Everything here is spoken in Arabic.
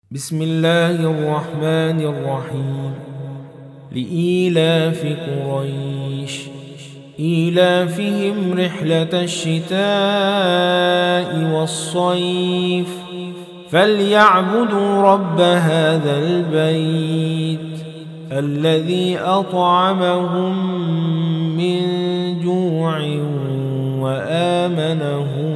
بسم الله الرحمن الرحيم. لإيلاف قريش إيلافهم رحلة الشتاء والصيف فليعبدوا رب هذا البيت الذي أطعمهم من جوع وآمنهم